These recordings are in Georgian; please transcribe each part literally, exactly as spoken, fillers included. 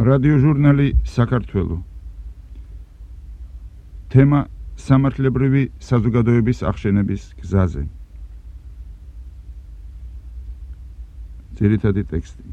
რადიოჟურნალი საქართველო. თემა სამართლებრივი საზოგადოების აღშენების გზაზე. ძირითადი ტექსტი.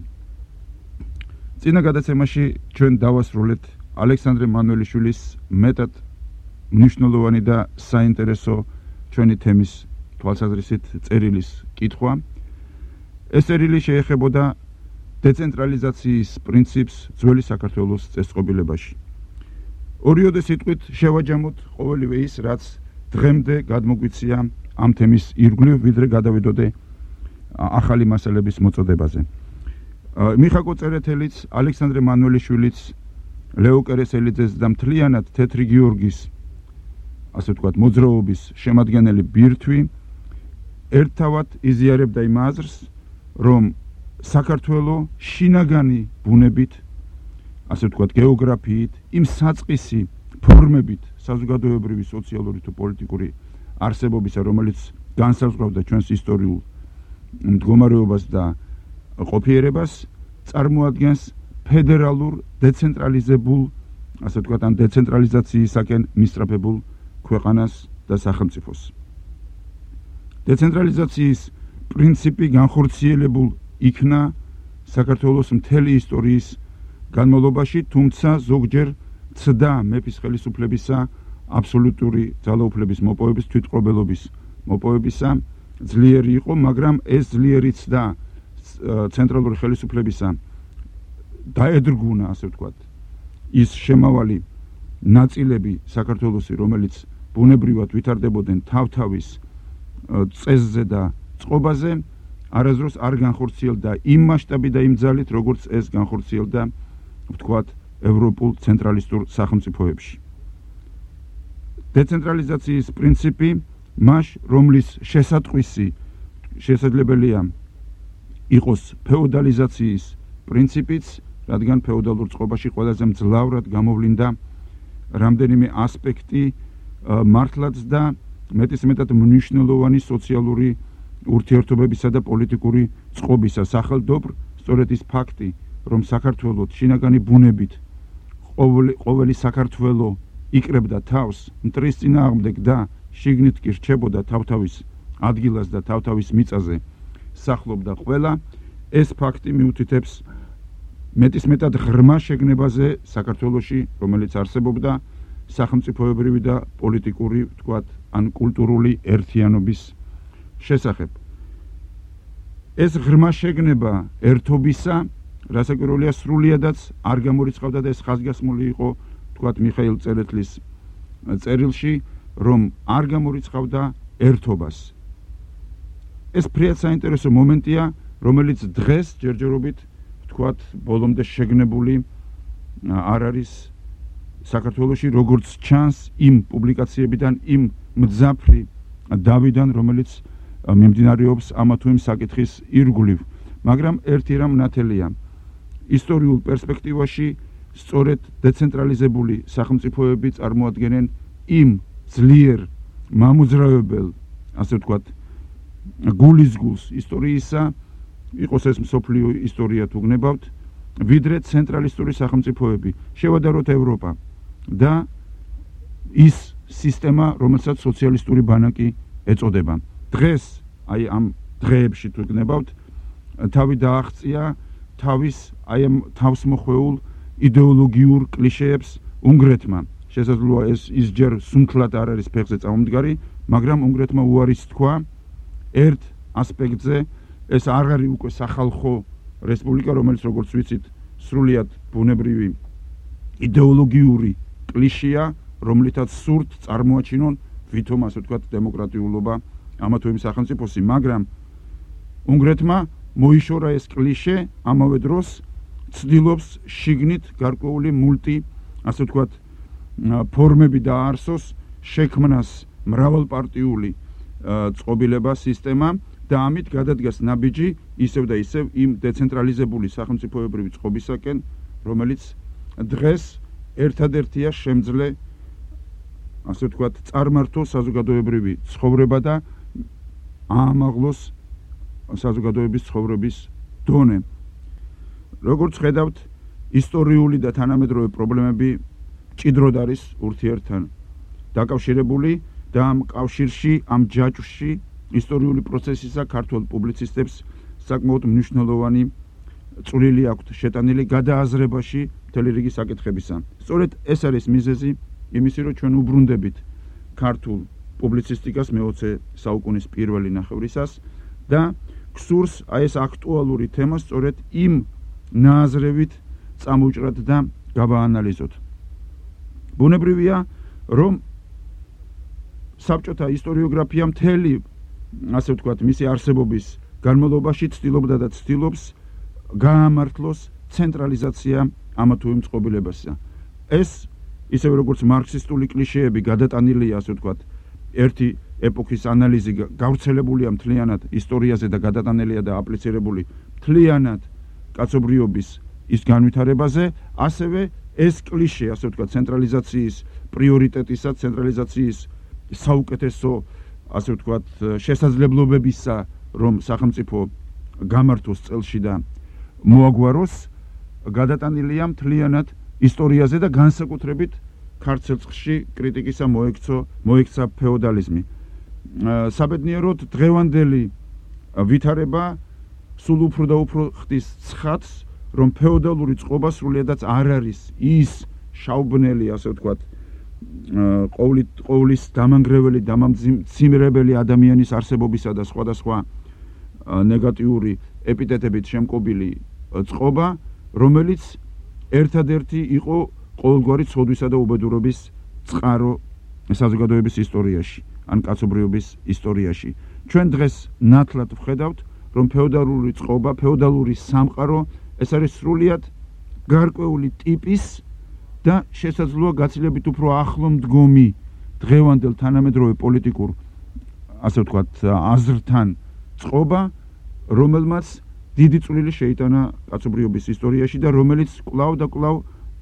წინა გადაცემაში ჩვენ დავასრულეთ ალექსანდრე მანუელიშვილის მეტად მნიშვნელოვანი და საინტერესო ჩვენი თემის თვალსაზრისით წერილის კითხვა. ეს წერილი შეეხებოდა დეცენტრალიზაციის პრინციპს ძველი საქართველოს წესწყობილებაში. ორიოდე სიტყვით შევაჯამოთ ყოველივე ის, რაც დღემდე გადმოგვიცია ამ თემის ირგვლივ, ვიდრე გადავიდოდე ახალი მასალების მოწოდებაზე. მიხაკო წერეთელიც, ალექსანდრე მანუელიშვილიც, ლეო კერესელიძეს და მთლიანად თეთრი გიორგის, ასე ვთქვათ, მოძრაობის შემადგენელი ბირთვი ერთთავად იზიარებდა იმ აზრს, რომ საქართველო შინაგანი ბუნებით, ასე ვთქვათ, გეოგრაფიით, იმ საწყისი ფორმებით საზოგადოებრივი, სოციალური თუ პოლიტიკური არსებობისა, რომელიც განსაზღვრავდა ჩვენს ისტორიულ მდგომარეობას და ყოფიერებას, წარმოადგენს ფედერალურ დეცენტრალიზებულ, ასე ვთქვათ, ან დეცენტრალიზაციისაკენ მისწრაფებულ ქვეყანას და სახელმწიფოს. დეცენტრალიზაციის პრინციპი განხორციელებულ იქნა საქართველოს მთელი ისტორიის განმავლობაში, თუმცა ზოგჯერ ცდა მეფის ხელისუფლებისა, აბსოლუტური ძალაუფლების მოპოვების, თვითმყოფობის მოპოვებისა ძლიერი იყო, მაგრამ ეს ძლიერი ცდა ცენტრალური ხელისუფლებისა დაედრგუნა, ასე ვთქვათ, ის შემავალი ნაწილები საქართველოსი, რომელიც ბუნებრივად ვითარდებოდნენ თავთავის წესზე და წყობაზე, არასდროს არ განხორციელდა იმ მასშტაბით და იმ ძალით, როგორც ეს განხორციელდა, ვთქვათ, ევროპულ ცენტრალისტურ სახელმწიფოებში. დეცენტრალიზაციის პრინციპი მას, რომლის შესატყვისი შესაძლებელია იყოს ფეოდალიზაციის პრინციპიც, რადგან ფეოდალურ წყობაში ყველაზე მძლავრად გამოვლინდა რამდენიმე ასპექტი მართლაც და მეტისმეტად მნიშვნელოვანი სოციალური ურთიერთობებისა და პოლიტიკური წყობისა. სახელდობრ, სწორედ ის ფაქტი, რომ საქართველოს შინაგანი ბუნებით ყოველი, ყოველი საქართველო იკრებდა თავს მტრის წინააღმდეგ და შიგნით კი რჩებოდა თავთავის ადგილას და თავთავის მიწაზე სახლობდა ყველა, ეს ფაქტი მიუთითებს მეტისმეტად ღრმა შეგნებაზე საქართველოში, რომელიც არსებობდა სახელმწიფოებრივი და პოლიტიკური, ვთქვათ, ან კულტურული ერთიანობის შესახებ. ეს ღრმა შეგნება ერთობისა, რასაკვირველია, სრულიადაც არ გამორიცხავდა და ეს ხაზგასმული იყო, ვთქვათ, მიხაილ წერეთლის წერილში, რომ არ გამორიცხავდა ერთობას. ეს ფრიად საინტერესო მომენტია, რომელიც დღეს ჯერჯერობით, ვთქვათ, ბოლომდე შეგნებული არ არის საქართველოში, როგორც ჩანს იმ პუბლიკაციებიდან, იმ მძაფრი დავიდან, რომელიც მიმდინარეობს ამა თუ იმ საკითხის ირგვლივ. მაგრამ ერთი რამ ნათელია, ისტორიულ პერსპექტივაში სწორედ დეცენტრალიზებული სახელმწიფოები წარმოადგენენ იმ ძლიერ მამოძრავებელ, ასე ვთქვათ, გულისგულს ისტორიისა, იყოს ეს მსოფლიო ისტორია თუ გნებავთ, ვიდრე ცენტრალისტური სახელმწიფოები. შევადაროთ ევროპა და ის სისტემა, რომელსაც სოციალისტური ბანაკი ეწოდება. დღეს, აი ამ დღეებში თუ გნებავთ, თავი დააღწია თავის აი ამ თავსმოხვეულ იდეოლოგიურ კლიშეებს უნგრეთმა. შესაძლოა ეს ის ჯერ სუნთლად არ არის ფეხზე წამომდგარი, მაგრამ უნგრეთმა უარის თქვა ერთ ასპექტზე, ეს არ არის უკვე სახალხო რესპუბლიკა, რომელიც, როგორც ვიცით, სრულიად ბუნებრივი იდეოლოგიური კლიშეა, რომლითაც სურთ წარმოაჩინონ ვითომ, ასე ვთქვათ, დემოკრატიულობა ამა თუ იმ სახელმწიფოსი, მაგრამ უნგრეთმა მოიშორა ეს კლიშე, ამავე დროს ცდილობს შიგნით გარკვეული მულტი, ასე ვთქვათ, ფორმები დაარსოს, შექმნას მრავალპარტიული წყობილება სისტემა და ამით გადადგას ნაბიჯი ისევ და ისევ იმ დეცენტრალიზებული სახელმწიფოებრივი წყობისაკენ, რომელიც დღეს ერთადერთია შემძლე, ასე ვთქვათ, წარმართო საზოგადოებრივი ცხოვრება და აამაღლოს საზოგადოების ცხოვრების დონე. როგორც ხედავთ, ისტორიული და თანამედროვე პრობლემები მჭიდროდ არის ურთიერთთან დაკავშირებული და ამ კავშირში, ამ ჯაჭვში ისტორიული პროცესისა ქართველ პუბლიცისტებს საკმაოდ მნიშვნელოვანი წვლილი აქვთ შეტანილი გადააზრებაში მთელი რიგი საკითხებისა. სწორედ ეს არის მიზეზი იმისი, რომ ჩვენ უბრუნდებით ქართულ პუბლიცისტიკას მეოცე საუკუნის პირველი ნახევრისას და გსურს აი ეს აქტუალური თემა სწორედ იმ ნააზრევით წამოვჭრათ და გავაანალიზოთ. ბუნებრივია, რომ საბჭოთა ისტორიოგრაფია მთელი, ასე ვთქვათ, მისი არსებობის განმავლობაში ცდილობდა და ცდილობს გაამართლოს ცენტრალიზაცია ამა თუ იმ წყობილებასა. ეს ისევე როგორც მარქსისტული კლიშეები გადატანილია, ასე ვთქვათ, ერთი ეპოქის ანალიზი გავრცელებულია მთლიანად ისტორიაზე და გადატანილია და აპლიცირებული მთლიანად კაცობრიობის ის განვითარებაზე, ასევე ეს კლიშე, ასე ვთქვათ, ცენტრალიზაციის პრიორიტეტისა, ცენტრალიზაციის საუკეთესო, ასე ვთქვათ, შესაძლებლობებისა, რომ სახელმწიფო გამართოს წელში და მოაგვაროს, გადატანილია მთლიანად ისტორიაზე და განსაკუთრებით ქართულ ცეცხლში კრიტიკისა მოექცო, მოექცა ფეოდალიზმი. საბედნიეროდ დღევანდელი ვითარება სულ უფრო და უფრო ხდის ცხადს, რომ ფეოდალური წყობა სრულიადაც არ არის ის შაუბნელი, ასე ვთქვათ, ყოვლის დამანგრეველი, დამამძიმრებელი ადამიანის არსებობისა და სხვადასხვა ნეგატიური ეპიტეტებით შემკობილი წყობა, რომელიც ერთადერთი იყო ყოველგვარი ცოდვისა და უბედურობის წყარო საზოგადოების ისტორიაში, ან კაცობრიობის ისტორიაში. ჩვენ დღეს ნათლად ვხედავთ, რომ ფეოდალური წყობა, ფეოდალური სამყარო ეს არის სრულიად გარკვეული ტიპის და შესაძლოა გაცილებით უფრო ახლო მდგომი დღევანდელ თანამედროვე პოლიტიკურ, ასე ვთქვათ, აზრთან წყობა, რომელმაც დიდი წვლილი შეიტანა კაცობრიობის ისტორიაში და რომელიც კვლავ და კვლავ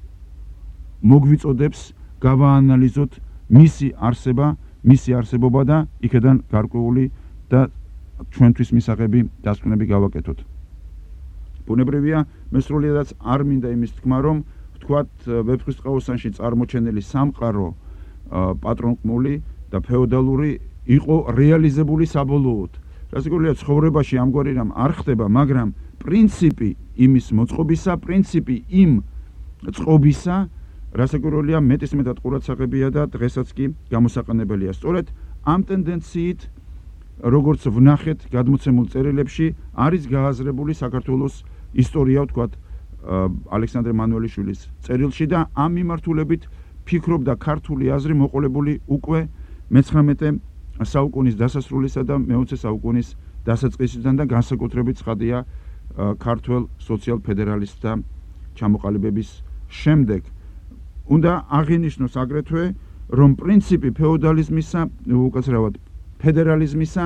მოგვიწოდებს გავაანალიზოთ მისი არსება, მისი არსებობა და იქედან გარკვეული და ჩვენთვის მისაღები დასკვნები გავაკეთოთ. ბუნებრივია, მე სრულიადაც არ მინდა იმის თქმა, რომ ვთქვათ, ვეფხისტყაოსანში წარმოჩენილი სამყარო პატრონყმული და ფეოდალური იყო რეალიზებული საბოლოოდ. რასაკვირველია, ცხოვრებაში ამგვარი რამ არ ხდება, მაგრამ პრინციპი იმის მოწყობისა, პრინციპი იმ წყობისა, რასაკვირველია, მეტისმეტად ყურადსაღებია და დღესაც კი გამოსაყენებელია. სწორედ ამ ტენდენციით, როგორც ვნახეთ გადმოცემულ წერილებში, არის გააზრებული საქართველოს ისტორია, ვთქვათ, ალექსანდრე მანუელიშვილის წერილში და ამ მიმართულებით ფიქრობდა ქართული აზრი მოყოლებული უკვე მეცხრამეტე საუკუნის დასასრულისა და მეოცე საუკუნის დასაწყისიდან და განსაკუთრებით ცხადია ქართველ სოციალ-ფედერალისტთა ჩამოყალიბების შემდეგ. უნდა აღინიშნოს აგრეთვე, რომ პრინციპი ფეოდალიზმისა, უკაცრავად ფედერალიზმისა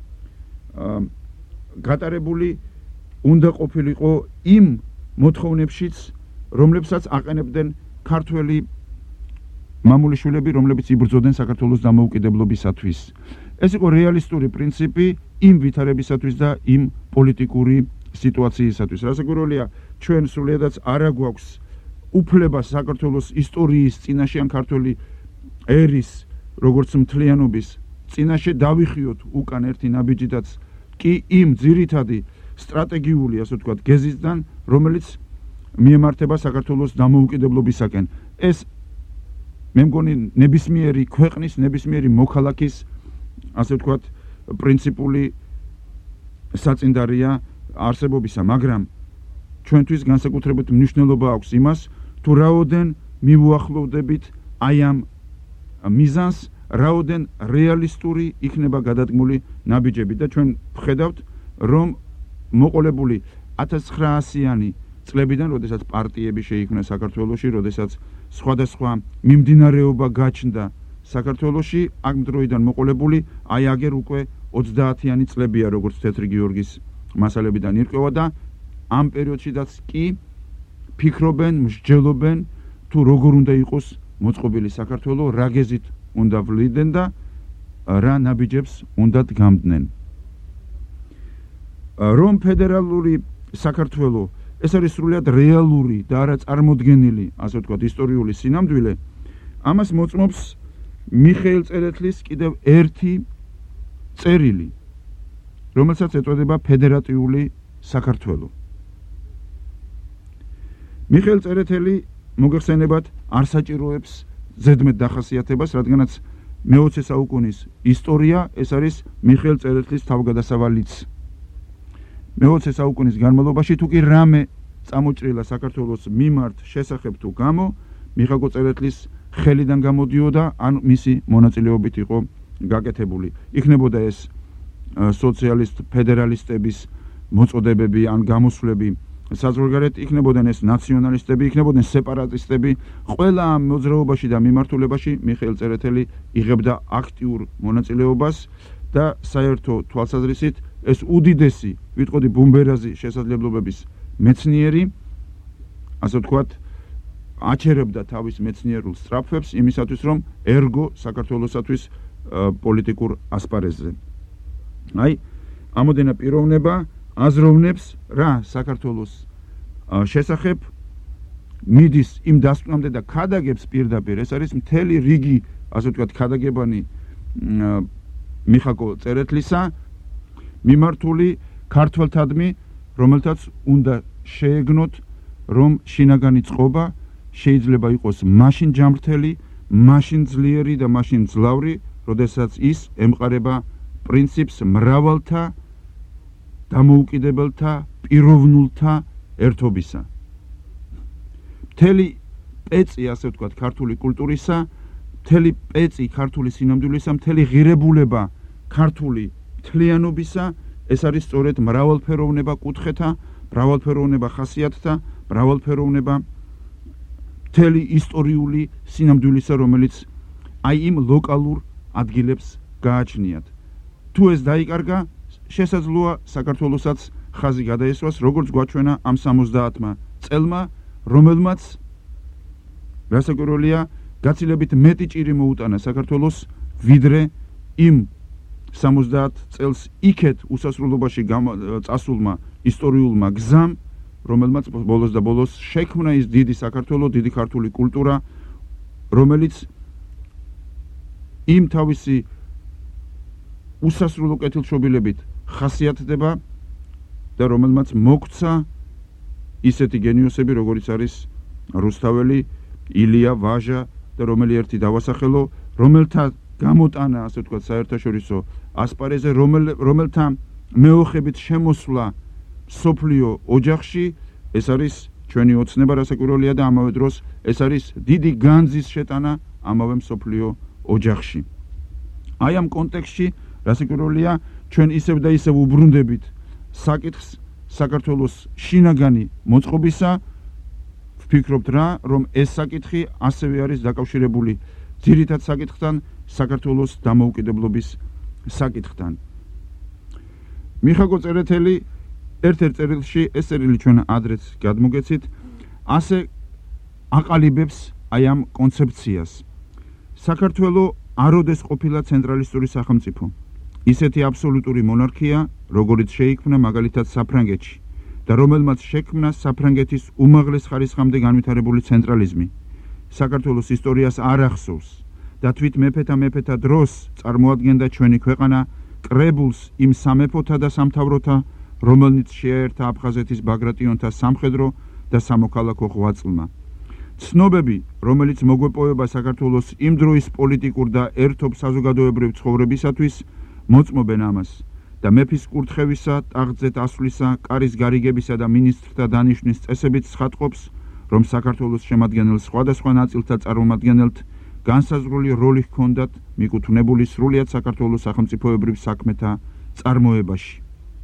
გატარებული უნდა ყოფილიყო იმ მოთხოვნებშიც, რომლებსაც აყენებდნენ ქართველი მამულიშვილები, რომლებიც იბრძოდნენ საქართველოს დამოუკიდებლობისათვის. ეს იყო რეალისტური პრინციპი იმ ვითარებისათვის და იმ პოლიტიკური სიტუაციისათვის. რასაკვირველია, ჩვენ სრულიადაც არ აგვაქვს უფლება საქართველოს ისტორიის წინაშე ან ქართული ერის, როგორც მთლიანობის წინაშე დავიხიოთ უკან ერთი ნაბიჯიდაც კი იმ ძირითადი სტრატეგიული, ასე ვთქვათ, გეზისგან, რომელიც მიემართება საქართველოს დამოუკიდებლობისაკენ. ეს მე მგონი ნებისმიერი ქვეყნის, ნებისმიერი მოქალაქის, ასე ვთქვათ, პრინციპული საწინდარია არსებობისა, მაგრამ ჩვენთვის განსაკუთრებით მნიშვნელობა აქვს იმას, თუ რაოდენ მივუახლოვდებით აი ამ მიზანს, რაოდენ რეალისტური იქნება გადადგმული ნაბიჯები და ჩვენ ვხედავთ, რომ მოყოლებული ათას ცხრაასიანი წლებიდან, როდესაც პარტიები შეიქმნა საქართველოში, როდესაც სხვადასხვა მიმდინარეობა გაჩნდა საქართველოში, აქ დროიდან მოყოლებული აი აგერ უკვე ოცდაათიანი წლებია, როგორც თეთრი გიორგის მასალებიდან ირკვევა და ამ პერიოდშიდაც კი ფიქრობენ, მსჯელობენ, თუ როგორ უნდა იყოს მოწყობილი საქართველო, რა გეზით უნდა ვლიდნენ და რა ნაბიჯებს უნდათ გამდნენ. რომ ფედერალური საქართველო ეს არის სრულიად რეალური და არა წარმოდგენილი, ასე ვთქვათ, ისტორიული სინამდვილე. ამას მოწმობს მიხეილ წერეთლის კიდევ ერთი წერილი, რომელსაც ეწოდება ფედერატიული საქართველო. მიხეილ წერეთელი მოგეხსენებათ არ საჭიროებს ზედმეტ დახასიათებას, რადგანაც მეოცე საუკუნის ისტორია ეს არის მიხეილ წერეთლის თავგადასავალიც. მეოცე საუკუნის განმავლობაში თუ კი რამე წამოჭრილა საქართველოს მიმართ შესახებ თუ გამო, მიხეილ წერეთლის ხელიდან გამოდიოდა, ან მისი მონაწილეობით იყო გაკეთებული. იქნებოდა ეს სოციალისტ ფედერალისტების მოწოდებები ან გამოსვლები საზღვარგარეთ, იქნებოდნენ ეს ნაციონალისტები, იქნებოდნენ სეპარატისტები. ყველა ამ მოძრაობაში და მიმართულებაში მიხეილ წერეთელი იღებდა აქტიურ მონაწილეობას და საერთო თვალსაზრისით ეს უდიდესი, ვიტყოდი ბუმბერაზი შესაძლებლობების მეცნიერი, ასე ვთქვათ, აჩერებდა თავის მეცნიერულ სწრაფვებს იმისათვის, რომ ერგო საქართველოსათვის პოლიტიკურ ასპარეზზე. აი, ამოდენა პიროვნება აზროვნებს რა საქართველოს შესახებ, მიდის იმ დასკვნამდე და ქადაგებს პირდაპირ. ეს არის მთელი რიგი, ასე ვთქვათ, ქადაგებანი მიხეილ წერეთლისა მიმართული ქართველთადმი, რომელთაც უნდა შეეგნოთ, რომ შინაგანი წყობა შეიძლება იყოს მაშინ ჯამრთელი, მაშინ ძლიერი და მაშინ ძლავრი, როდესაც ის ემყარება პრინციპს მრავალთა დამოუკიდებელთა პიროვნულთა ერთობისა. მთელი პეწი, ასე ვთქვათ, ქართული კულტურისა, მთელი პეწი ქართული სინამდვილისა, მთელი ღირებულება ქართული მთლიანობისა, ეს არის სწორედ მრავალფეროვნება კუთხეთა, მრავალფეროვნება ხასიათთა, მრავალფეროვნება მთელი ისტორიული სინამდვილისა, რომელიც აი იმ ლოკალურ ადგილებს გააჩნიათ. თუ ეს დაიკარგა, შესაძლოა საქართველოსაც ხაზი გადაესვას, როგორც გვაჩვენა ამ სამოცდაათმა წელმა, რომელმაც რასაკვირველია, გაცილებით მეტი ჭირი მოუტანა საქართველოს, ვიდრე იმ სამოცდაათ წელს იქეთ უსასრულობაში წასულმა ისტორიულმა გზამ, რომელმაც ბოლოს და ბოლოს შექმნა ის დიდი საქართველო, დიდი ქართული კულტურა, რომელიც იმ თავისი უსასრულო კეთილშობილებით ხასიათდება და რომელმაც მოგცა ისეთი გენიოსები, როგორიც არის რუსთაველი, ილია, ვაჟა და რომელი ერთი დავასახელო, რომელთა გამოტანა, ასე ვთქვათ, საერთაშორისო ასპარეზზე, რომელთა მეოხებით შემოსვლა სოფლიო ოჯახში, ეს არის ჩვენი ოცნება, რასაკვირველია და ამავე დროს ეს არის დიდი განძის შეტანა ამავე მსოფლიო ოჯახში. აი ამ კონტექსტში რასაკვირველია, ჩვენ ისევ და ისევ უბრუნდებით საკითხს საქართველოს შინაგანი მოწყობისა. ვფიქრობთ რა, რომ ეს საკითხი ასევე არის დაკავშირებული ძირითად საკითხთან, საქართველოს დამოუკიდებლობის საკითხთან. მიხეილ წერეთელი ერთ-ერთ წერილში, ეს წერილი ჩვენ ადრეც გადმოგეცით, ასე აყალიბებს აი ამ კონცეფციას. საქართველო აროდეს ყოფილა ცენტრალისტური სახელმწიფო. ისეთი აბსოლუტური მონარქია, როგორიც შეიქმნა მაგალითად საფრანგეთში და რომელმაც შექმნა საფრანგეთის უმაღლეს ხარისხამდე განვითარებული ცენტრალიზმი. საქართველოს ისტორიას არ ახსოვს და თვით მეფეთა მეფეთა დროს წარმოადგენდა ჩვენი ქვეყანა კრებულს იმ სამეფოთა და სამთავროთა, რომელნიც შეაერთა აფხაზეთის ბაგრატიონთა სამხედრო და სამოქალაქო ღვაწლმა. ცნობები, რომელიც მოგვეპოვება საქართველოს იმ დროის პოლიტიკურ და ერთობ საზოგადოებრივ ცხოვრებისათვის, მოწმობენ ამას და მეფის კურთხევისა, ტახტზე დასვლისა, კარის გარიგებისა და მინისტრთა დანიშვნის წესებით ცხადყოფს, რომ საქართველოს შემადგენელ სხვადასხვა ნაწილთა წარმომადგენელთ განსაზღვრული როლი ჰქონდათ მიკუთვნებული სრულიად საქართველოს სახელმწიფოებრივ საქმეთა წარმოებაში.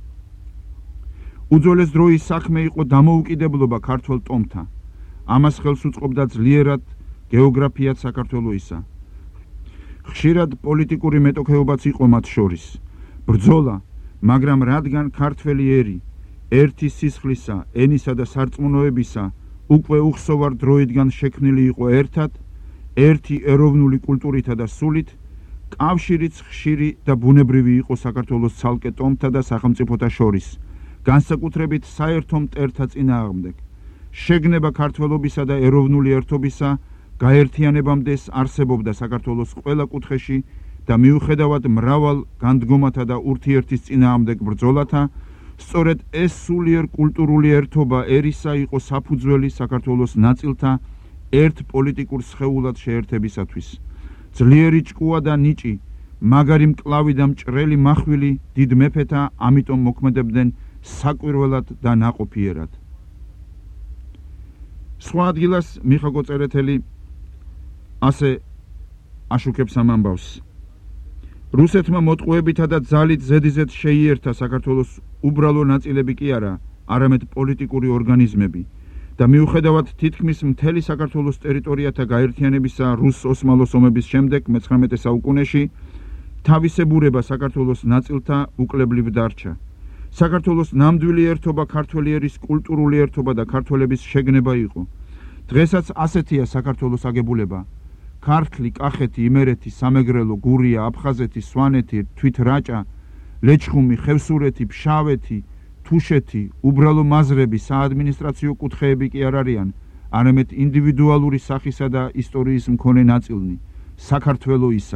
უძველეს დროის საქმე იყო დამოუკიდებლობა ქართველ ტომთა. ამას ხელს უწყობდა ძლიერად გეოგრაფიად საქართველოისა. ხშირად პოლიტიკური მეტოქეობაც იყო მათ შორის. ბრძოლა, მაგრამ რადგან ქართველი ერი, ერთი სისხლისა, ენისა და სარწმუნოებისა უკვე უხსოვარ დროიდან შექმნილი იყო ერთად, ერთი ეროვნული კულტურითა და სულით, კავშირიც ხშირი და ბუნებრივი იყო საქართველოს ცალკე ტომთა და სახელმწიფოთა შორის, განსაკუთრებით საერთო მტერთა წინააღმდეგ. შეგნება ქართველობისა და ეროვნული ერთობისა გაერთიანებამდე არსებობდა საქართველოს ყველა კუთხეში და მიუხედავად მრავალ განდგომათა და ურთიერთის წინააღმდეგ ბრძოლათა, სწორედ ეს სულიერ კულტურული ერთობა ერისა იყო საფუძველი საქართველოს ნაწილთა ერთ პოლიტიკურ სხეულად შეერთებისათვის. ძლიერი ჭკუა და ნიჭი, მაგარი მკლავი და მჭრელი მახვილი დიდ მეფეთა ამიტომ მოქმედებდნენ საკვირველად და ნაყოფიერად. სხვა ადგილას მიხაკო წერეთელი ასე აშუქებს ამ ამბავს. რუსეთმა მოტყუებითა და ძალით ზედიზედ შეიერთა საქართველოს უბრალო ნაწილები კი არა, არამედ პოლიტიკური ორგანიზმები და მიუხედავად თითქმის მთელი საქართველოს ტერიტორიათა გაერთიანებისა რუს-ოსმალოს ომების შემდეგ მეცხრამეტე საუკუნეში თავისებურება საქართველოს ნაწილთა უკლებლივ დარჩა. საქართველოს ნამდვილი ერთობა ქართველი ერის კულტურული ერთობა და ქართველების შეგნება იყო. დღესაც ასეთია საქართველოს აგებულება. ქართლი, კახეთი, იმერეთი, სამეგრელო, გურია, აფხაზეთი, სვანეთი, თვითრაჭა, ლეჩხუმი, ხევსურეთი, ფშავეთი, თუშეთი, უბრალო მაზრები, საადმინისტრაციო კუთხეები კი არ არიან, არამედ ინდივიდუალური სახისა და ისტორიის მქონე ნაწილნი, საქართველოისა.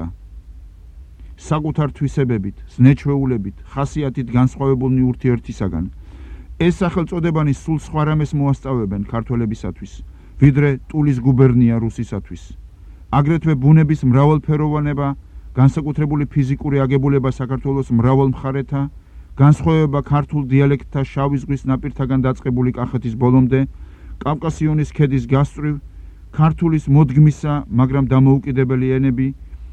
საკუთარ თვისებებით, ზნეჩვეულებით, ხასიათით განსხვავებულნი ურთიერთისაგან. ეს სახელწოდებანი სულ სხვა რამეს მოასწავებენ ქართველებისათვის, ვიდრე ტულის გუბერნია რუსისათვის. აგრეთვე ბუნების მრავალფეროვანება, განსაკუთრებული ფიზიკური აგებულება საქართველოს მრავალ მხარეთა, განსხვავება ქართულ დიალექტთა შავი ზღვის ნაპირთაგან დაწყებული კახეთის ბოლომდე, კავკასიონის ქედის გასწვრივ, ქართულის მოდგმისა, მაგრამ დამოუკიდებელი ენები,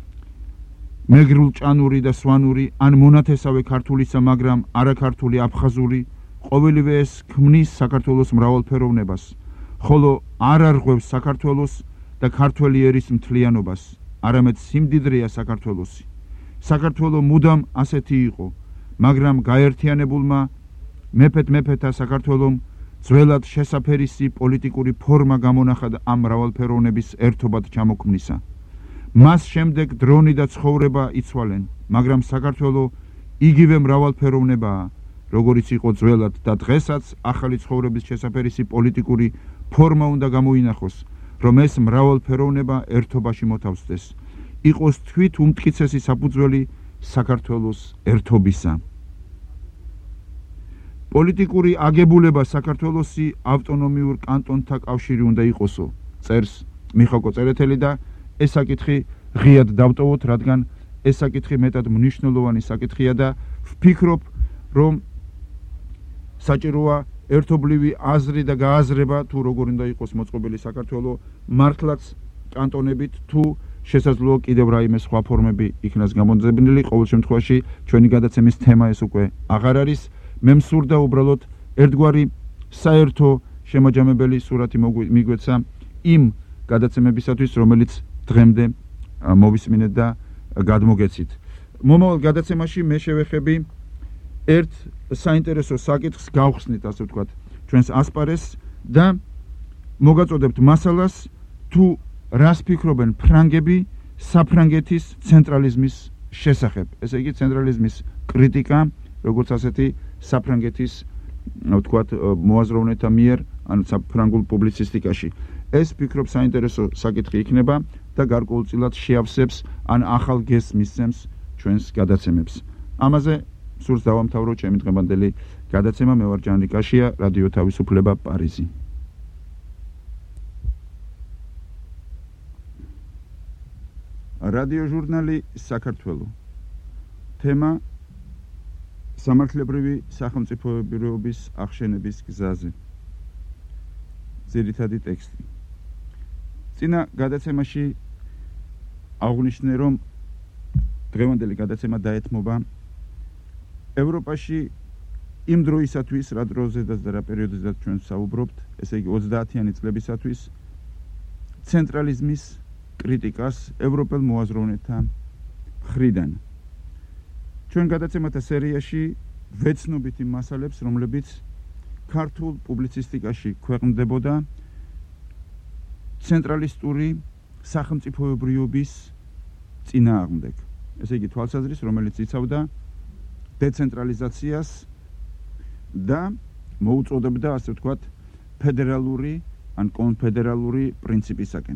მეგრულჭანური და სვანური, ან მონათესავე ქართულისა, მაგრამ არაქართული აფხაზური, ყოველივე ეს ქმნის საქართველოს მრავალფეროვნებას, ხოლო არ არღვევს საქართველოს და ქართველი ერის მთლიანობას, არამედ სიმდიდრეა საქართველოსი. საქართველო მუდამ ასეთი იყო, მაგრამ გაერთიანებულმა მეფეთ მეფეთა საქართველომ ძველად შესაფერისი პოლიტიკური ფორმა გამონახა ამ მრავალფეროვნების ერთობად ჩამოქმნისა. მას შემდეგ დრონი და ცხოვრება იცვალენ, მაგრამ საქართველო იგივე მრავალფეროვნებაა, როგორიც იყო ძველად და დღესაც ახალი ცხოვრების შესაფერისი პოლიტიკური ფორმა უნდა გამოინახოს, რომ ეს მრავალფეროვნება ერთობაში მოთავსდეს, იყოს თვით უმტკიცესი საფუძველი საქართველოს ერთობისა. პოლიტიკური აგებულება საქართველოსი ავტონომიურ კანტონთა კავშირი უნდა იყოსო, წერს მიხაკო წერეთელი და ეს საკითხი ღიად დავტოვოთ, რადგან ეს საკითხი მეტად მნიშვნელოვანი საკითხია და ვფიქრობ, რომ საჭიროა ერთობლივი აზრი და გააზრება, თუ როგორ უნდა იყოს მოწყობილი საქართველო, მართლაც კანტონებით, თუ შესაძლოა კიდევ რაიმე სხვა ფორმები იქნას გამოძებნილი. ყოველ შემთხვევაში ჩვენი გადაცემის თემა ეს უკვე აღარ არის. მე მსურდა უბრალოდ ერთგვარი საერთო შემაჯამებელი სურათი მიგვეცა იმ გადაცემებისათვის, რომელიც დღემდე მოვისმინეთ და გადმოგეცით. მომავალ გადაცემაში მე შევეხები ერთ საინტერესო საკითხს, გავხსნით ასე ვთქვათ ჩვენს ასპარესს და მოგაწოდებთ მასალას, თუ რას ფიქრობენ ფრანგები საფრანგეთის ცენტრალიზმის შესახებ. ესე იგი ცენტრალიზმის კრიტიკა, როგორც ასეთი საფრანგეთის ვთქვათ მოაზროვნეთა მიერ, ან საფრანგულ პუბლიცისტიკაში. ეს ფიქრობ საინტერესო საკითხი იქნება და გარკვეულწილად შეავსებს ან ახალ გესს მისცემს ჩვენს გადაცემებს. ამაზე სურს დავამთავრო ჩემი დღევანდელი გადაცემა. მე ვარ ჭანრი კაშია, რადიო თავისუფლება, პარიზი. რადიო ჟურნალი საქართველო. თემა სამართლებრივი სახელმწიფოებრიობის აღშენების გზაზე. ძირითადი ტექსტი. წინა გადაცემაში აღვნიშნე, რომ დღევანდელი გადაცემა დაეთმობა ევროპაში იმ დროისათვის, რა დროზედაც და რა პერიოდზედაც ჩვენ საუბრობთ, ესე იგი ოცდაათიანი წლებისათვის, ცენტრალიზმის კრიტიკას ევროპელ მოაზროვნეთა მხრიდან. ჩვენ გადაცემათა სერიაში ვეცნობით იმ მასალებს, რომლებიც ქართულ პუბლიცისტიკაში ქვეყნდებოდა ცენტრალისტური სახელმწიფოებრიობის წინააღმდეგ. ესე იგი თვალსაზრისით, რომელიც იცავდა დეცენტრალიზაციას და მოუწოდებდა ასე ვთქვათ ფედერალური ან კონფედერალური პრინციპისაკენ.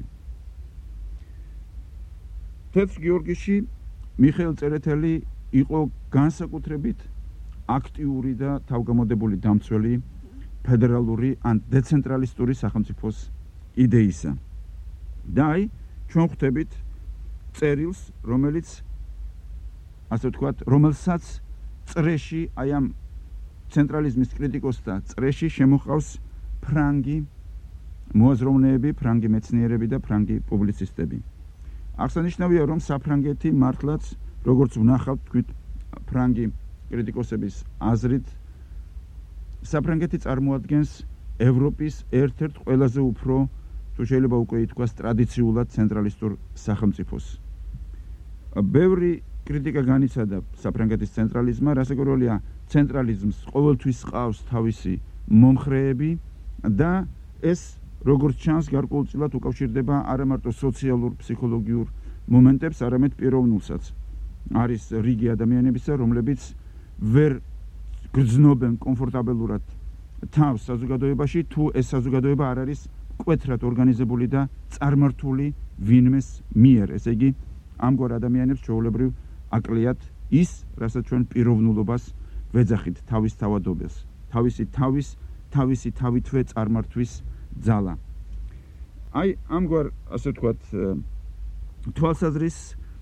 თეთრ გიორგიში მიხეილ წერეთელი იყო განსაკუთრებით აქტიური და თავგამოდებული დამცველი ფედერალური ან დეცენტრალისტური სახელმწიფოს იდეისა. და აი ჩვენ ხვდებით წერილს, რომელიც ასე ვთქვათ, რომელსაც წრეში აი ამ ცენტრალიზმის კრიტიკოსთა წრეში შემოყავს ფრანგი მოაზროვნეები, ფრანგი მეცნიერები და ფრანგი პუბლიცისტები. აღსანიშნავია, რომ საფრანგეთი მართლაც, როგორც ვნახავთ თქვით ფრანგი კრიტიკოსების აზრით, საფრანგეთი წარმოადგენს ევროპის ერთ-ერთ ყველაზე უფრო, თუ შეიძლება უკვე ითქვას, ტრადიციულად ცენტრალისტურ სახელმწიფოს. ბევრი კრიტიკა განიცადა საფრანგეთის ცენტრალიზმმა, რასაკვირველია, ცენტრალიზმს ყოველთვის ჰყავს თავისი მომხრეები და ეს როგორც ჩანს გარკვეულწილად უკავშირდება არა მარტო სოციალურ, ფსიქოლოგიურ მომენტებს, არამედ პიროვნულსაც. არის რიგი ადამიანებისა, რომლებიც ვერ გრძნობენ კომფორტაბელურად თავს საზოგადოებაში, თუ ეს საზოგადოება არ არის მკვეთრად ორგანიზებული და წარმართული ვინმეს მიერ. ესე იგი, ამგვარ ადამიანებს ჩვეულებრივ აკლიათ ის, რასაც ჩვენ პიროვნულობას ვეძახით, თავის თავადობას, თავისი თავის, თავისი თავითვე წარმართვის ძალა. აი, ამგვარ, ასე ვთქვათ, თვალსაზრისს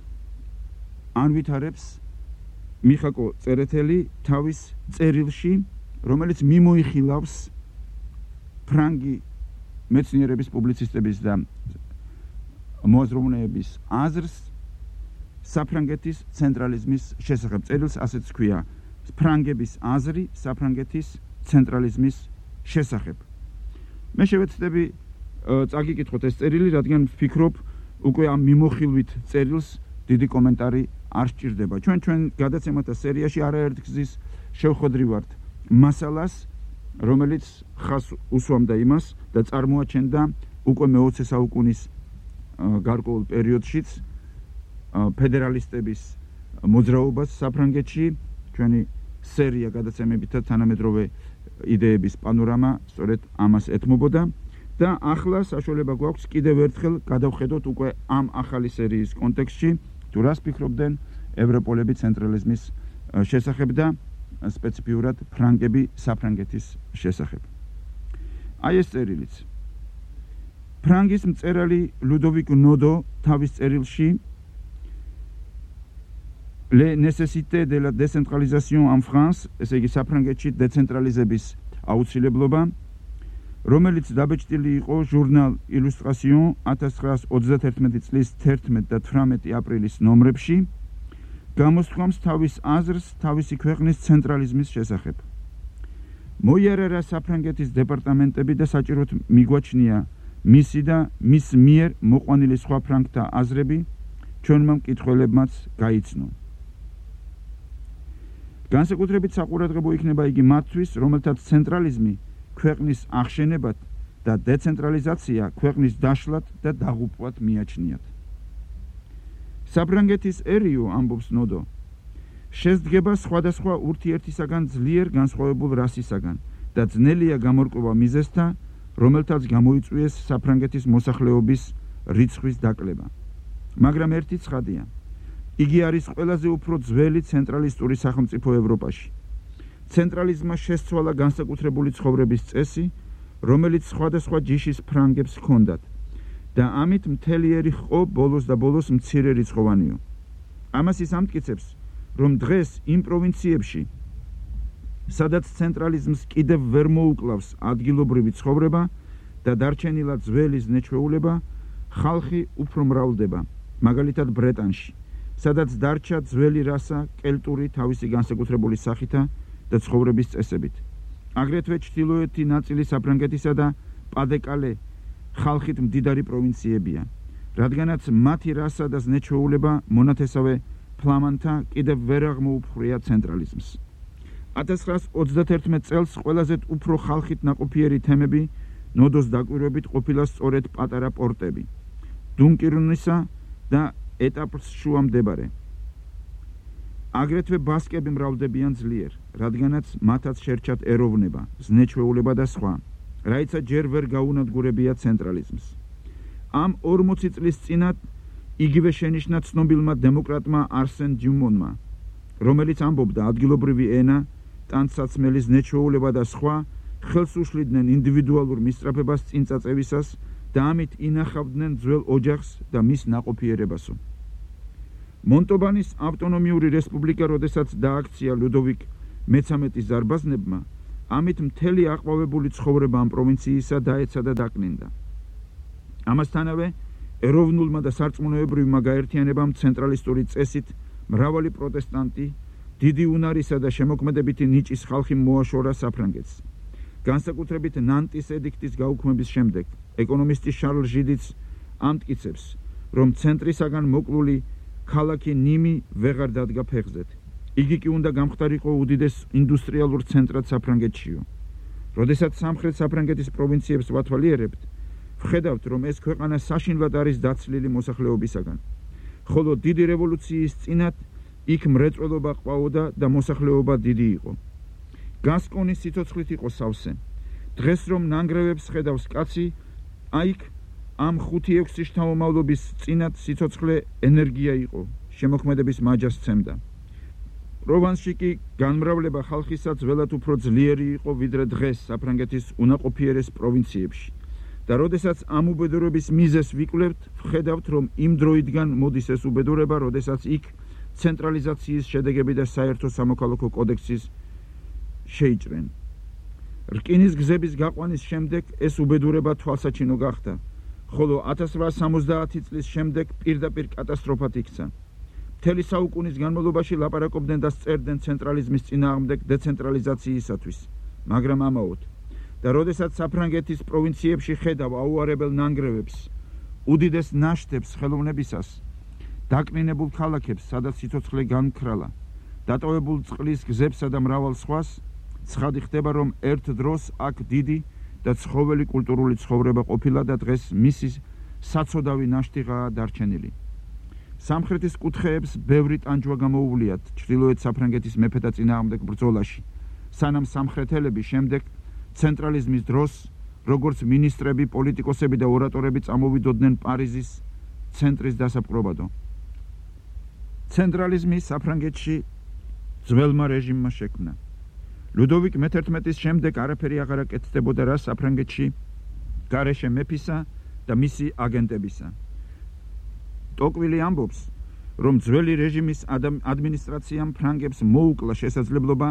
ანვითარებს მიხაკო წერეთელი თავის წერილში, რომელიც მიმოიხილავს ფრანგი მეცნიერების, პუბლიცისტების და მოაზროვნეების აზრს საფრანგეთის ცენტრალიზმის შესახებ. წერილს ასეც ჰქვია: ფრანგების აზრი საფრანგეთის ცენტრალიზმის შესახებ. მე შევეცდები წაგიკითხოთ ეს წერილი, რადგან ვფიქრობ, უკვე ამ მიმოხილვით წერილს დიდი კომენტარი არ სჭირდება. ჩვენ ჩვენ გადაცემათა სერიაში არაერთ გზის შევხვედრივართ მასალას, რომელიც ხაზს უსვამდა იმას და წარმოაჩენდა უკვე მეოცე საუკუნის გარკვეულ პერიოდშიც ფედერალისტების მოძრაობას საფრანგეთში. ჩვენი სერია გადაცემებით და თანამედროვე იდეების პანორამა სწორედ ამას ეთმობოდა და ახლა საშუალება გვაქვს კიდევ ერთხელ გადავხედოთ უკვე ამ ახალი სერიის კონტექსტში, თუ რას ფიქრობდნენ ევროპელები ცენტრალიზმის შესახებ და სპეციფიურად ფრანგები საფრანგეთის შესახებ. აი ეს წერილიც. ფრანგის მწერალი ლუდოვიკ ნოდო თავის წერილში Les nécessités de la décentralisation en France, ესე იგი საფრანგეთში დეცენტრალიზების აუცილებლობა, რომელიც დაბეჭდილი იყო ჟურნალ Illustration ათას ცხრაასი ოცდაათერთმეტი წლის თერთმეტი და თვრამეტი აპრილის ნომრებში, გამოსთქვამს თავის აზრს თავისი ქვეყნის ცენტრალიზმის შესახებ. მოიარარა საფრანგეთის დეპარტამენტები და საჭიროდ მიგვაჩნია მისი და მის მიერ მოყვანილი სხვა ფრანგთა აზრები, ჩვენმა მკითხველებმაც გაიცნო. განსაკუთრებით საყურადღებო იქნება იგი მათთვის, რომელთაც ცენტრალიზმი ქვეყნის აღშენებად და დეცენტრალიზაცია ქვეყნის დაშლად და დაღუპვად მიაჩნიათ. საფრანგეთისერიო, ამბობს ნოდო, შესდგება სხვადასხვა ურთიერთისაგან ძლიერ განსხვავებულ რასისაგან და ძნელია გამორკვევა მიზეზთა, რომელთაც გამოიწვიეს საფრანგეთის მოსახლეობის რიცხვის დაკლება. მაგრამ ერთი ცხადია, იგი არის ყველაზე უფრო ძველი ცენტრალისტური სახელმწიფო ევროპაში. ცენტრალიზმმა შესცვალა განსაკუთრებული ცხოვრების წესი, რომელიც სხვადასხვა ჯიშის ფრანგებს ჰქონდათ და ამით მთლიერი ჰყო ბოლოს და ბოლოს მცირერიცხოვანიო. ამას ის ამტკიცებს, რომ დღეს იმ პროვინციებში, სადაც ცენტრალიზმს კიდევ ვერ მოუკლავს ადგილობრივი ცხოვრება და დარჩენილა ძველი ზნეჩვეულება, ხალხი უფრო მრავლდება, მაგალითად ბრეტანში, სადაც დარჩა ძველი რასა კელტური თავისი განსაკუთრებული სახითა და ცხოვრების წესებით. აგრეთვე ჩრდილოეთი ნაწილი საფრანგეთისა და პადეკალე ხალხით მდიდარი პროვინციებია, რადგანაც მათი რასა და ზნეჩვეულება მონათესავე ფლამანთა კიდევ ვერ აღმოუფრია ცენტრალიზმს. ათას ცხრაასი ოცდაათერთმეტ წელს ყველაზე უფრო ხალხით ნაყოფიერი თემები ნოდოს დაკვირვებით ყოფილა სწორედ პატარა პორტები, დუნკირნისა და ეტაპს შუა მდებარე. აგრეთვე ბასკები მრავლდებიან ძლიერ, რადგანაც მათაც შერჩათ ეროვნება, ზნეჩვეულება და სხვა, რაიცა ჯერ ვერ გაუნადგურებია ცენტრალიზმს. ამ ორმოცი წლის წინათ იგივე შენიშნა ცნობილმა დემოკრატმა არსენ დიუმონმა, რომელიც ამბობდა ადგილობრივი ენა, ტანსაცმელი ზნეჩვეულება და სხვა ხელს უშლიდნენ ინდივიდუალურ მისწრაფებას წინწაწევისას და ამით ინახავდნენ ძველ ოჯახს და მის ნაყოფიერებასო. მონტობანის ავტონომიური რესპუბლიკა, როდესაც დააქცია ლუდოვიკ მეცამეტის ზარბაზნებმა, ამით მთელი აყვავებული ცხოვრება ამ პროვინციისა დაეცა და დაკნინდა. ამასთანავე ეროვნულმა და სარწმუნოებრივმა გაერთიანებამ ცენტრალისტური წესით მრავალი პროტესტანტი, დიდი უნარისა და შემოქმედებითი ნიჭის ხალხი მოაშორა საფრანგეთს. განსაკუთრებით ნანტის ედიქტის გაუქმების შემდეგ ეკონომისტი შარლ ჟიდიც ამტკიცებს, რომ ცენტრისაგან მოკლული ქალაქი ნიმი ვეღარ დადგა ფეხზედ. იგი კი უნდა გამხდარიყო უდიდეს ინდუსტრიალურ ცენტრად საფრანგეთშიო. როდესაც სამხრეთ საფრანგეთის პროვინციებს ვათვალიერებთ, ვხედავთ, რომ ეს ქვეყანა საშინლად არის დაცლილი მოსახლეობისაგან, ხოლო დიდი რევოლუციის წინათ იქ მრეწველობა ყვაოდა და მოსახლეობა დიდი იყო. გასკონი სიცოცხლით იყო სავსე. დღეს რომ ნანგრევებს ხედავს კაცი, აიქ ამ ხუთი-ექვსი შთამომავლობის წინათ სიცოცხლე ენერგია იყო, შემოქმედების მაჯას სცემდა. პროვანსში კი განმრავლება ხალხისა ძველად უფრო ძლიერი იყო ვიდრე დღეს საფრანგეთის უნაყოფიერეს პროვინციებში. და როდესაც ამ უბედურების მიზეზს ვიკვლევთ, ვხედავთ, რომ იმ დროიდან მოდის ეს უბედურება, როდესაც იქ ცენტრალიზაციის შედეგები და საერთო სამოქალაქო კოდექსის შეიჭრენ. რკინის გზების გაყვანის შემდეგ ეს უბედურება თვალსაჩინო გახდა, ხოლო ათას რვაას სამოცდაათი წლის შემდეგ პირდაპირ კატასტროფად იქცა. მთელი საუკუნის განმავლობაში ლაპარაკობდნენ და სწერდნენ ცენტრალიზმის წინააღმდეგ დეცენტრალიზაციისათვის, მაგრამ ამაოდ. და როდესაც საფრანგეთის პროვინციებში ხედავ აუარებელ ნანგრევებს, უდიდეს ნაშთებს ხელოვნებისას, დაკნინებულ ქალაქებს, სადაც სიცოცხლე განქრალა, დატოვებულ წყლის გზებსა და მრავალ სხვას, ცხადი ხდება, რომ ერთ დროს აქ დიდი და ცხოველი კულტურული ცხოვრება ყოფილა და დღეს მისი საცოდავი ნაშთიღაა დარჩენილი. სამხრეთის კუთხეებს ბევრი ტანჯვა გამოუვლიათ ჩრდილოეთ საფრანგეთის მეფეთა წინააღმდეგ ბრძოლაში, სანამ სამხრეთელები შემდეგ ცენტრალიზმის დროს, როგორც მინისტრები, პოლიტიკოსები და ორატორები წამოვიდოდნენ პარიზის ცენტრის დასაპყრობადო. ცენტრალიზმი საფრანგეთში ძველმა რეჟიმმა შექმნა. ლუდოვიკ მეთერთმეტის შემდეგ არაფერი აღარ აკეთდებოდა რა საფრანგეთში გარეშე მეფისა და მისი აგენტებისა. ტოკვილი ამბობს, რომ ძველი რეჟიმის ადმინისტრაციამ ფრანგებს მოუკლა შესაძლებლობა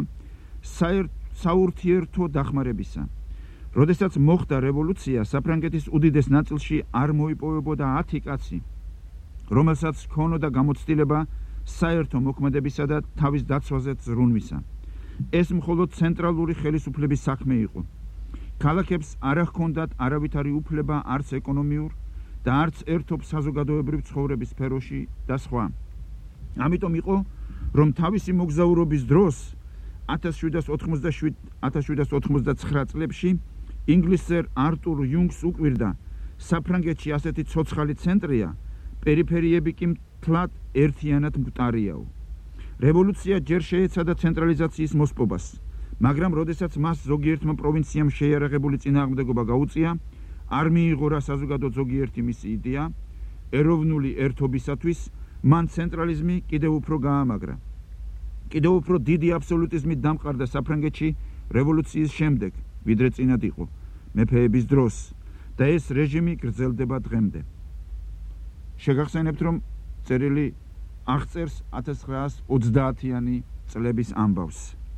საურთიერთო დახმარებისა. როდესაც მოხდა რევოლუცია, საფრანგეთის უდიდეს ნაწილში არ მოიპოვებოდა ათი კაცი, რომელსაც ჰქონოდა გამოცდილება საერთო მოქმედებისა და თავის დაცვაზე ზრუნვისა. ეს მხოლოდ ცენტრალური ხელისუფლების საქმე იყო. ქალაქებს არ ჰქონდათ არავითარი უფლება არც ეკონომიურ და არც ერთობ საზოგადოებრივ ცხოვრების სფეროში და სხვა. ამიტომ იყო, რომ თავისი მოგზაურობის დროს ათას შვიდას ოთხმოცდაჩვიდმეტ წლებში ინგლისელ არტურ იუნგს უკვირდა, საფრანგეთში ასეთი ცოცხალი ცენტრია, პერიფერიები კი მთლად ერთიანად მკვდარიაო. რევოლუცია ჯერ შეეცადა ცენტრალიზაციის მოსპობას, მაგრამ როდესაც მას ზოგიერთმა პროვინციამ შეიარაღებული წინააღმდეგობა გაუწია, არ მიიღო რა საზოგადო ზოგიერთი მისი იდეა ეროვნული ერთობისათვის, მან ცენტრალიზმი კიდევ უფრო გაამაგრა. კიდევ უფრო დიდი აბსოლუტიზმით დამყარდა საფრანგეთში რევოლუციის შემდეგ, ვიდრე წინათ იყო მეფეების დროს და ეს რეჟიმი გრძელდება დღემდე. შეგახსენებთ, რომ წერილი აღწერს ათას ცხრაას ოცდაათიანი წლების ამბავს.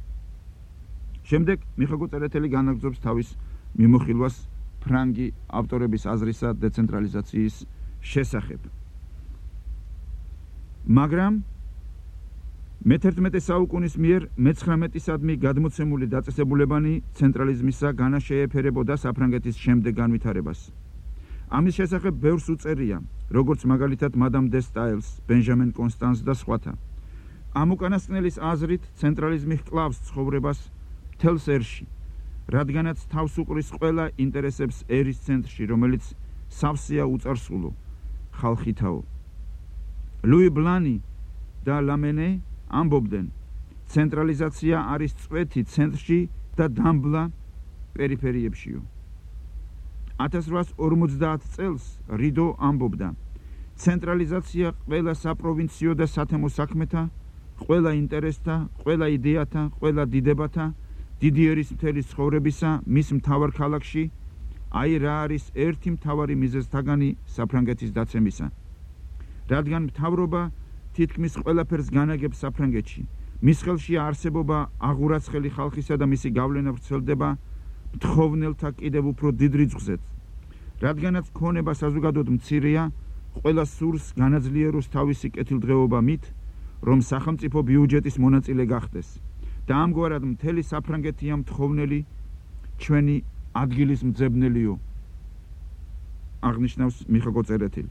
შემდეგ მიხეილ წერეთელი განაგრძობს თავის მიმოხილვას ფრანგი ავტორების აზრისა დეცენტრალიზაციის შესახებ. მაგრამ მეთერთმეტე საუკუნის მიერ მეცხრამეტისადმი გადმოცემული დაწესებულებანი ცენტრალიზმისა განა შეეფერებოდა საფრანგეთის შემდეგ განვითარებას. ამის შესახებ ბევრს უწერია, როგორც მაგალითად მადამ დე სტაილს, ბენჟამინ კონსტანს და სხვათა. ამ უკანასკნელის აზრით ცენტრალიზმი ჰკლავს ცხოვრებას მთელს ერში, რადგანაც თავს უყრის ყველა ინტერესებს ერის ცენტრში, რომელიც სავსეა უწარსულო ხალხითაო. ლუი ბლანი და ლამენე ამბობდნენ, ცენტრალიზაცია არის წვეთი ცენტრში და დამბლა პერიფერიებშიო. ათას რვაას ორმოცდაათ წელს რიდო ამბობდა, ცენტრალიზაცია ყველა საპროვინციო და სათემო საქმეთა, ყველა ინტერესთა, ყველა იდეათა, ყველა დიდებათა, დიდი ერისმთელის ცხოვრებისა მის მთავარ ქალაქში, აი რა არის ერთი მთავარი მიზეზთაგანი საფრანგეთის დაცემისა. რადგან მთავრობა თითქმის ყველაფერს განაგებს საფრანგეთში, მის ხელშია არსებობა აღურაცხელი ხალხისა და მისი გავლენა ვრცელდება მთხოვნელთა კიდევ უფრო დიდ რიცხვზეც. რადგანაც ქონება საზოგადოდ მცირეა, ყველა სურს განაძლიეროს თავისი კეთილდღეობა მით, რომ სახელმწიფო ბიუჯეტის მონაწილე გახდეს და ამგვარად მთელი საფრანგეთია მთხოვნელი, ჩვენი ადგილის მძებნელიო. აღნიშნავს მიხეილ წერეთილი.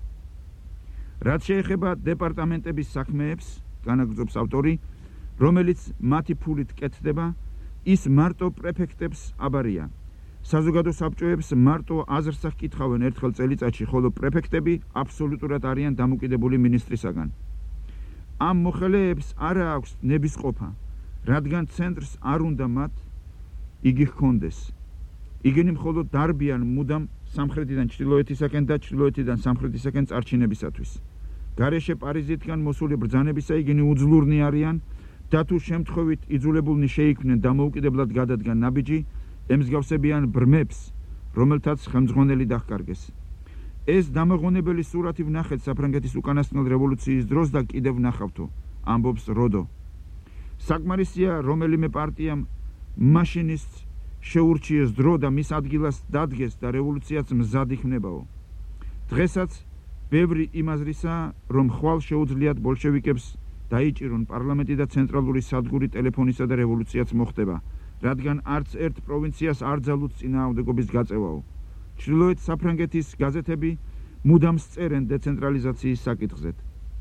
რაც შეეხება დეპარტამენტების საქმეებს, განაგრძობს ავტორი, რომელიც მათი ფულით კეთდება, ის მარტო პრეფექტებს აბარია. საზოგადო საბჭოებს მარტო აზრს აკითხავენ ერთხელ წელიწადში, ხოლო პრეფექტები აბსოლუტურად არიან დამოკიდებული მინისტრისაგან. ამ მოხელეებს არა აქვს ნებისყოფა, რადგან ცენტრს არ უნდა მათ იგი ჰქონდეს. იგენი მხოლოდ დარბიან მუდამ სამხრეთიდან ჩრდილოეთისაკენ და ჩრდილოეთიდან სამხრეთისაკენ წარჩინებისათვის. გარეშე პარიზეთიდან მოსული ბრძანებისა იგენი უძლურნი არიან და თუ შემთხვევით იძულებულნი შეიქმნენ დამოუკიდებლად გადადგან ნაბიჯი, ემსგავსებიან ბრმებს, რომელთაც ხელმძღვანელი დაჰკარგეს. ეს დამოღონებელი სურათი ვნახეთ საფრანგეთის უკანასკნელ რევოლუციის დროს და კიდევ ვნახავთო, ამბობს როდო. საკმარისია რომელიმე პარტიამ მაშინისტს შეურჩიეს დრო და მის ადგილას დადგეს და რევოლუციაც მზად იქნებაო. დღესაც ბევრი იმაზრისა, რომ ხვალ შეუძლიათ ბოლშევიკებს დაიჭირონ პარლამენტი და ცენტრალური სადგური ტელეფონისა და რევოლუციაც მოხდება, რადგან არც ერთ პროვინციას არ ძალუძს წინააღმდეგობის გაწევაო. ჩრდილოეთ საფრანგეთის გაზეთები მუდამ სწერენ დეცენტრალიზაციის საკითხზედ.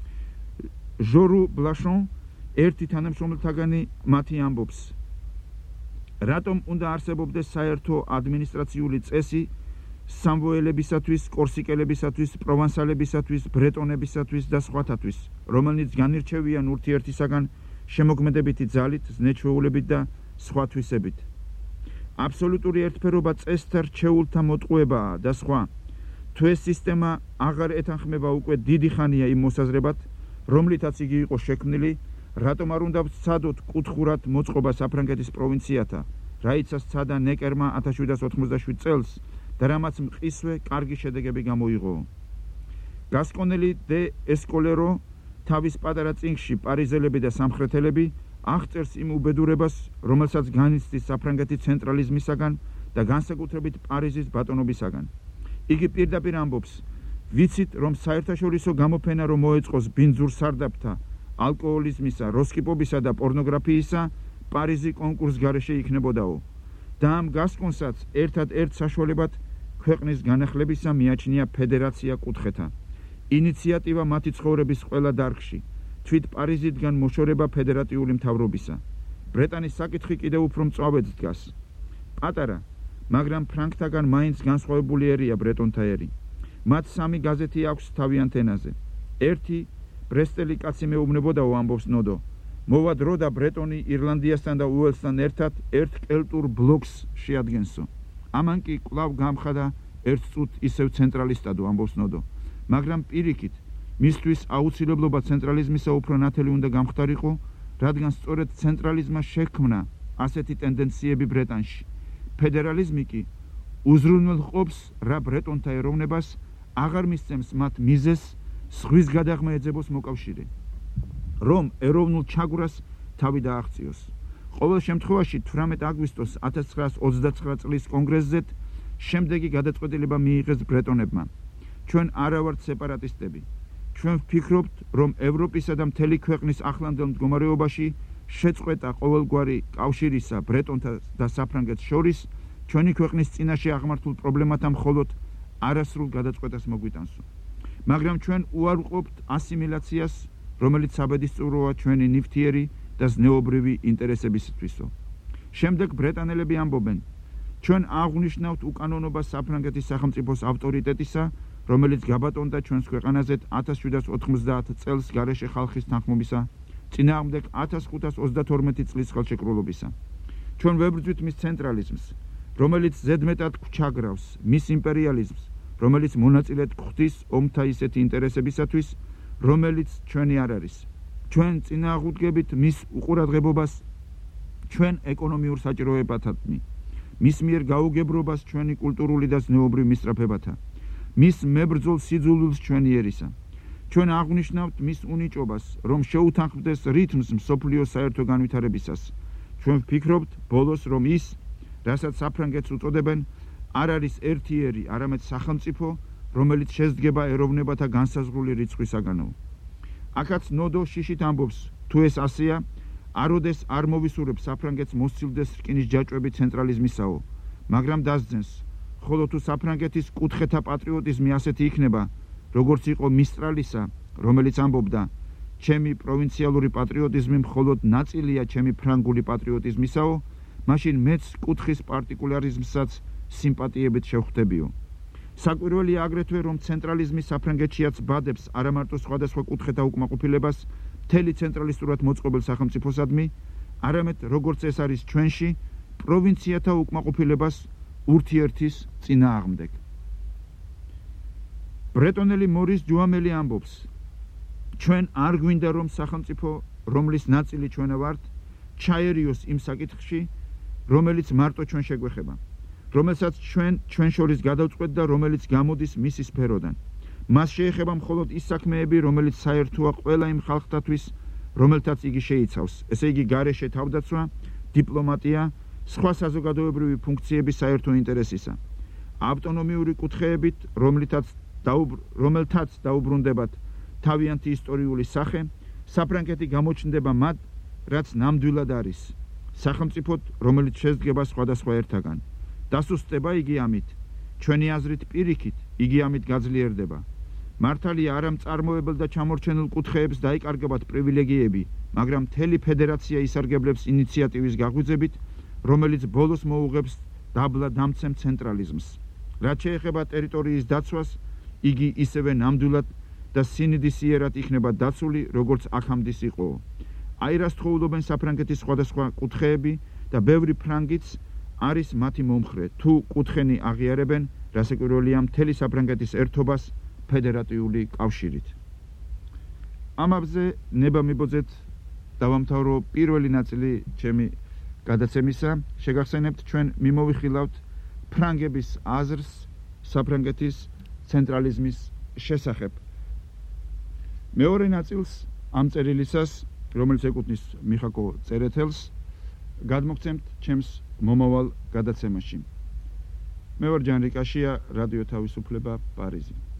ჟორუ ბლაშონ ერთი თანამშრომელთაგანი მათი ამბობს, რატომ უნდა არსებობდეს საერთო ადმინისტრაციული წესი სამვოელებისათვის, კორსიკელებისათვის, პროვანსალებისათვის, ბრეტონებისათვის და სხვათათვის, რომელნიც განირჩევიან ურთიერთისაგან შემოქმედებითი ძალით, ზნეჩვეულებით და სხვა თვისებით. აბსოლუტური ერთფერობა წესთა რჩეულთა მოტყუებაა და სხვა. თუ ეს სისტემა აღარ ეთანხმება უკვე დიდი ხანია იმ მოსაზრებად, რომლითაც იგი იყო შექმნილი, რატომ არ უნდა ვცადოთ კუთხურად მოწყობა საფრანგეთის პროვინციათა, რაიცა სცადა ნეკერმა ათას შვიდას ოთხმოცდაშვიდ წელს და რამაც მყისვე კარგი შედეგები გამოიღო. გასკონელი დე ესკოლერო თავის პატარა წიგნში პარიზელები და სამხრეთელები აღწერს იმ უბედურებას, რომელსაც განიცდის საფრანგეთის ცენტრალიზმისაგან და განსაკუთრებით პარიზის ბატონობისაგან. იგი პირდაპირ ამბობს, ვიცით, რომ საერთაშორისო გამოფენა რომ მოეწყოს ბინძურ სარდაფთა, ალკოჰოლიზმისა, როსკიპობისა და პორნოგრაფიისა, პარიზი კონკურს გარეშე იქნებოდაო. და ამ გასკონსაც ერთად-ერთ საშუალებად ქვეყნის განახლებისა მიაჩნია ფედერაცია კუთხეთა. ინიციატივა მათი ცხოვრების ყველა დარგში, თვით პარიზიდან მოშორება ფედერატიული მთავრობისა. ბრეტანის საკითხი კიდევ უფრო მწვავედ დგას. პატარა, მაგრამ ფრანკთაგან მაინც განსხვავებული ერია ბრეტონთა ერი. მათ სამი გაზეთი აქვს თავიანთ ენაზე. ერთი ბრესტელი კაცი მეუბნებოდაო, ამბობს ნოდო. მოვა დრო და ბრეტონი ირლანდიასთან და უელსთან ერთად ერთ კელტურ ბლოკს შეადგენსო. ამან კი კვლავ გამხადა ერთ წუთ ისევ ცენტრალისტადო, ამბობს ნოდო. მაგრამ პირიქით, მისთვის აუცილებლობა ცენტრალიზმისა უფრო ნათელი უნდა გამხდარიყო, რადგან სწორედ ცენტრალიზმმა შექმნა ასეთი ტენდენციები ბრეტანში. ფედერალიზმი კი უზრუნველყოფს რა ბრეტონთა ეროვნებას, აღარ მისცემს მათ მიზეზს ზღვის გადაღმა ეძებოს მოკავშირე, რომ ეროვნულ ჩაგვრას თავი დააღწიოს. ყოველ შემთხვევაში თვრამეტ აგვისტოს ათას ცხრაას ოცდაცხრა წლის კონგრესზედ შემდეგი გადაწყვეტილება მიიღეს ბრეტონებმა. ჩვენ არა ვართ სეპარატისტები. ჩვენ ვფიქრობთ, რომ ევროპისა და მთელი ქვეყნის ახლანდელ მდგომარეობაში შეწყვეტა ყოველგვარი კავშირისა ბრეტონთა და საფრანგეთს შორის ჩვენი ქვეყნის წინაშე აღმართულ პრობლემათა მხოლოდ არასრულ გადაწყვეტას მოგვიტანსო. მაგრამ ჩვენ უარყოფთ ასიმილაციას, რომელიც საბედისწოროა ჩვენი ნივთიერი და ზნეობრივი ინტერესებისთვისო. შემდეგ ბრეტანელები ამბობენ, ჩვენ აღვნიშნავთ უკანონობას საფრანგეთის სახელმწიფოს ავტორიტეტისა, რომელიც გაბატონდა ჩვენს ქვეყანაზე ათას შვიდას ოთხმოცდაათ წელს გარეშე ხალხის თანხმობისა წინააღმდეგ ათას ხუთას ოცდათორმეტი წლის ხელშეკრულებისა. ჩვენ ვებრძვით მის ცენტრალიზმს, რომელიც ზედმეტად გვჩაგრავს მის იმპერიალიზმს, რომელიც მონაწილედ გვხდის ომთა ისეთი ინტერესებისათვის, რომელიც ჩვენი არ არის. ჩვენ წინააღმდეგებით მის უყურადღებობას ჩვენ ეკონომიურ საჭიროებათადმი, მის მიერ გაუგებრობას ჩვენი კულტურული და ზნეობრივ მისწრაფებათა, მის მებრძოლ სიძულვილს ჩვენი ერისა. ჩვენ აღვნიშნავთ მის უნიჭობას, რომ შეუთანხმდეს რითმს მსოფლიოს საერთო განვითარებისას. ჩვენ ვფიქრობთ ბოლოს, რომ ის, რასაც საფრანგეთს უწოდებენ, არ არის ერთიერი, არამედ სახელმწიფო, რომელიც შედგება ეროვნებათა განსაზღვრული რიცხვისაგანო. აქაც ნოდო შიშით ამბობს, თუ ეს ასეა, აროდეს არ მოვისურვებს საფრანგეთს მოსცილდეს რკინის ჯაჭვები ცენტრალიზმისაო, მაგრამ დასძენს, ხოლო თუ საფრანგეთის კუთხეთა პატრიოტიზმი ასეთი იქნება, როგორც იყო მისტრალისა, რომელიც ამბობდა, ჩემი პროვინციალური პატრიოტიზმი მხოლოდ ნაწილია ჩემი ფრანგული პატრიოტიზმისაო, მაშინ მეც კუთხის პარტიკულარიზმსაც სიმპათიებით შევხვდებიო. საკვირველია აგრეთვე, რომ ცენტრალიზმი საფრანგეთშიაც ბადებს არამარტო სხვადასხვა კუთხეთა უკმაყოფილებას მთელი ცენტრალისტურად მოწყობილ სახელმწიფოსადმი, არამედ როგორც ეს არის ჩვენში, პროვინციათა უკმაყოფილებას ურთიერთის წინააღმდეგ. ბრეტონელი მორის ჯუამელი ამბობს, ჩვენ არ გვინდა რომ სახელმწიფო, რომლის ნაწილი ჩვენ ვართ, ჩაერიოს იმ საკითხში, რომელიც მარტო ჩვენ შეგვეხება, რომელსაც ჩვენ ჩვენ შორის გადავწყვეტ და რომელიც გამოდის მისი სფეროდან. მას შეეხება მხოლოდ ის საქმეები, რომელიც საერთოა ყველა იმ ხალხთათვის, რომელთაც იგი შეიცავს, ესე იგი გარეშე თავდაცვა, დიპლომატია, სხვა საზოგადოებრივი ფუნქციების საერთო ინტერესისა. ავტონომიური კუთხეებით, რომლითაც რომელთაც დაუბრუნდებათ თავიანთი ისტორიული სახე, საფრანგეთი გამოჩნდება მათ, რაც ნამდვილად არის, სახელმწიფოდ, რომელიც შედგება სხვადასხვა ერთაგან. დასუსტება იგი ამით, ჩვენი აზრით პირიქით, იგი ამით გაძლიერდება. მართალია არა მწარმოებელ და ჩამორჩენილ კუთხეებს დაიკარგებათ პრივილეგიები, მაგრამ მთელი ფედერაცია ისარგებლებს ინიციატივის გაღვიძებით, რომელიც ბოლოს მოუღებს დაბლა დამცემ ცენტრალიზმს. რაც შეეხება ტერიტორიის დაცვას, იგი ისევე ნამდვილად და სინდისიერად იქნება დაცული, როგორც აქამდე იყო. აირას თხოვლობენ საფრანგეთის სხვადასხვა კუთხეები და ბევრი ფრანგიც არის მათი მომხრე, თუ კუთხენი აღიარებენ, რასაკვირველია მთელი საფრანგეთის ერთობას ფედერატიული კავშირით. ამაზე ნება მიბოძეთ დავამთავრო პირველი ნაწილი ჩემი გადაცემისა. შეგახსენებთ, ჩვენ მიმოვიხილავთ ფრანგების აზრს საფრანგეთის ცენტრალიზმის შესახებ. მეორე ნაწილს ამ წერილისას, რომელიც ეკუთვნის მიხაკო წერეთელს, გადმოგცემთ ჩემს მომავალ გადაცემაში. მე ვარ ჯან რიკაშია, რადიო თავისუფლება, პარიზი.